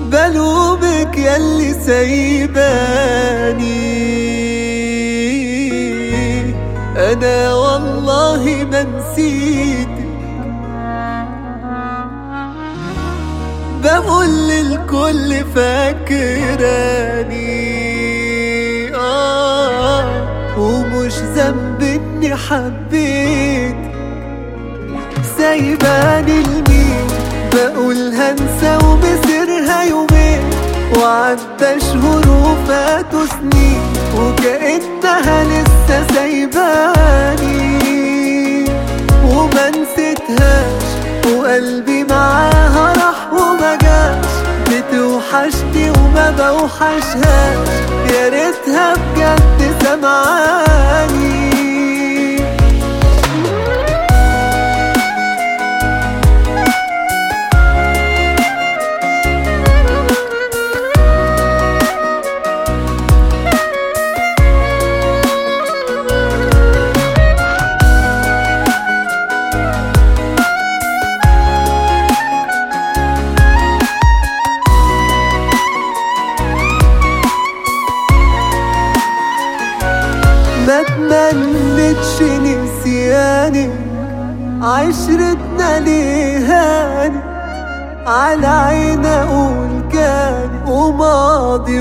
بلومك ياللي سايباني، أنا والله ما نسيتك. بقول للكل فاكراني، ومش ذنب اني حبيتك. سايباني لمين؟ بقول هنسى ومسيرها يومين، وعدى شهور وفاتوا سنين، وكأنها لسه سايباني وما نسيتهاش، وقلبي معاها راح وما جاش. بتوحشني وما بوحشهاش، يا ريتها بجد سمعاني. ما تمنتش نسياني، عشرتنا ليهاني، على عين اقول كان وماضي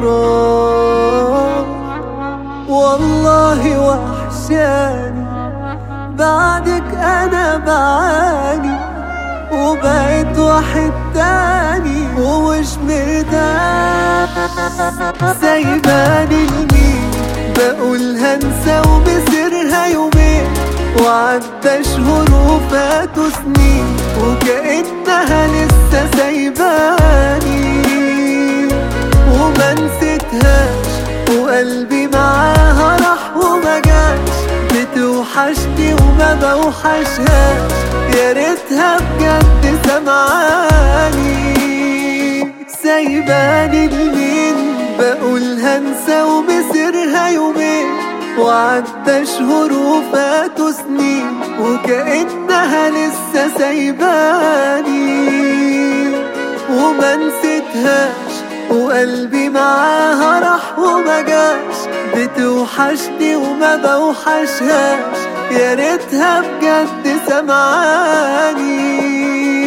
وراك. والله وحشاني بعدك انا بعاني، وبقيت واحد تاني ومش مرتاح. سايباني لمين؟ بقول هنسى ومسيرها يومين، وعدى شهور وفاتوا سنين، وكأنها لسه سايباني وما نسيتهاش، وقلبي معاها راح وما جاش. بتوحشني وما بوحشهاش، يا ريتها بجد سمعاني. سايباني لمين؟ بقول هنسى ومسيرها يومين، وعدى شهور وفاتوا سنين، وكأنها لسه سايباني وما نسيتهاش، وقلبي معاها راح وما جاش. بتوحشني وما بوحشهاش، يا ريتها بجد سمعاني.